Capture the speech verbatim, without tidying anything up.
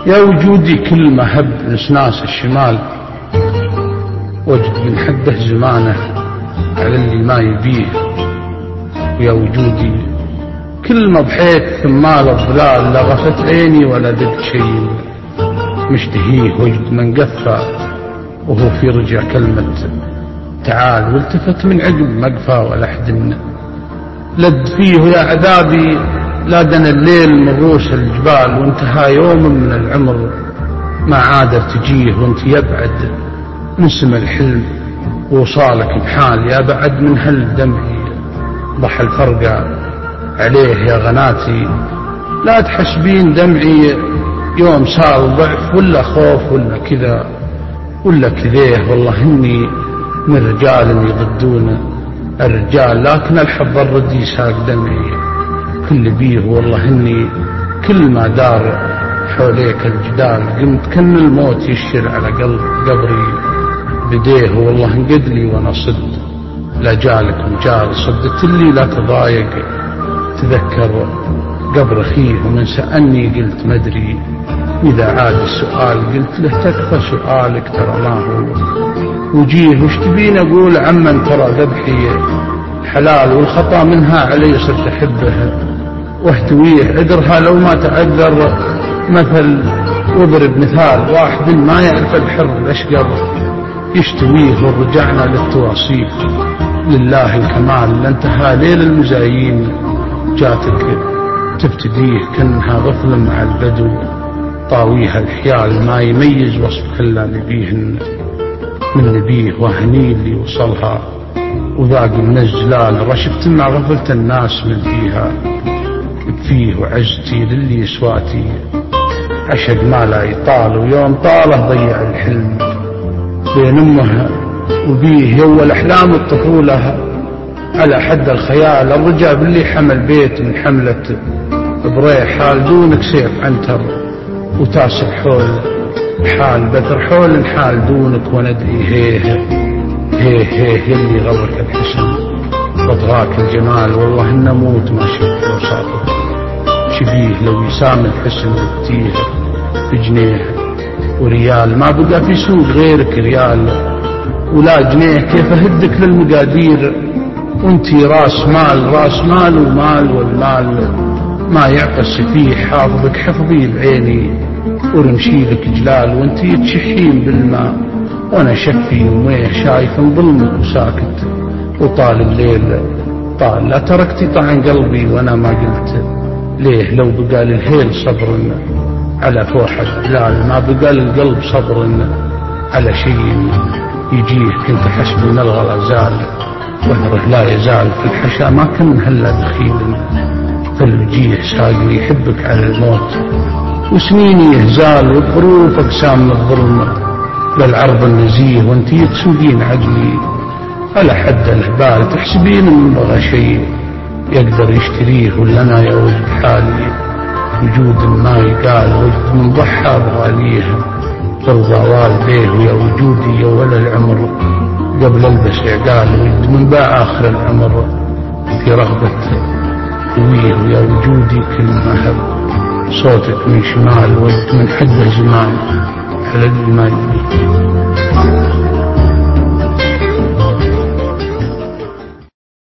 يا وجودي كل ما هب نسناس الشمال، وجد من حده زمانه على اللي ما يبيه. ويا وجودي كل ما بحيت ثمال الظلال، لا غفت عيني ولا ذقت شيء مشتهيه. وجد من قفى وهو في رجع كلمة تعال، والتفت من عقب مقفى ولا حد لد فيه. يا عذابي لا دنا الليل من روس الجبال، وانتهى يوم من العمر ما عاد تجيه. وانت يبعد من سم الحلم ووصالك بحال، يا بعد من هل دمعي ضح الفرقة عليه. يا غناتي لا تحسبين دمعي يوم صار ضعف ولا خوف ولا كذا ولا كذيه. والله اني من رجال يضدون الرجال، لكن الحظ الردي ساق دمعي كل بيه. والله اني كل ما دار حوليك الجدال، قمت كن الموت يشر على قلب قبري بديه. والله انقد لي وانا صد لا جالك مجال، صدت لي لا تضايق تذكر قبر اخيه. ومن سألني قلت مدري، إذا عاد السؤال قلت له تكفى سؤالك ترى ما هو وجيه. وش تبين أقول عمن ترى ذبحي حلال، والخطأ منها علي صرت أحبه واهتويه. عذرها لو ما تعذر مثل واضرب مثال، واحد ما يعرف الحر الأشقر يشتويه. ورجعنا للتواصيف لله الكمال، لانتهى ليل المزايين جاتك تبتديه. كأنها غفل مع البدو طاويها الحيال، ما يميز وصف إلا نبيه من نبيه. وهني اللي وصلها وذاق من الجلال، رشبت مع غفلة الناس من فيها فيه. وعزتي للي سواتي عشق ما لا يطال، ويوم طاله ضيع الحلم بين أمها وبيه. يول أحلام الطفولة على حد الخيال، الرجع باللي حمل بيت من حملة بريح. حال دونك سيف عنتر وتاسع حول حال بدر، حول حال دونك وندعي هيه هيه هيه. اللي غرك الحسن وطغاك الجمال، والله نموت ما شفت وصافك شبيه. لو يسام الحسن وبتيه بجنيه وريال، ما بقى في سوق غيرك ريال ولا جنيه. كيف أهدك للمقادير وانتي راس مال، راس مال ومال، والمال ما يعقس فيه. حافظك حفظي بعيني ورمشي لك جلال، وانتي تشحين بالماء وانا شفي وميه. شايف ظلمك وساكت وطال الليل طال، لا تركتي طعن قلبي وانا ما قلت ليه. لو بقى للهيل صبر على فوح الدلال، ما بقى للقلب صبر على شيء يجيه. كنت حسب من الغلا زال وهره لا يزال، في الحشا ما كان هلا دخيل فالوجيه. ساقني يحبك على الموت وسنيني يهزال، وظروف أقسام من الظلم للعرض النزيه. وانتي تسودين عقلي على حد الهبال، تحسبين من بغى شيء يقدر يشتريه. ولا أنا يا وجد حالي وجود ما يقال، وجد من ضحى بغاليه ترضى والديه. ويا وجودي يا ولا العمر قبل البس عقال، وجد من باع آخر العمر في رغبة ويه. ويا وجودي كل ما هب صوتك من شمال، وجد من حد الزمان على اللي ما يبيه.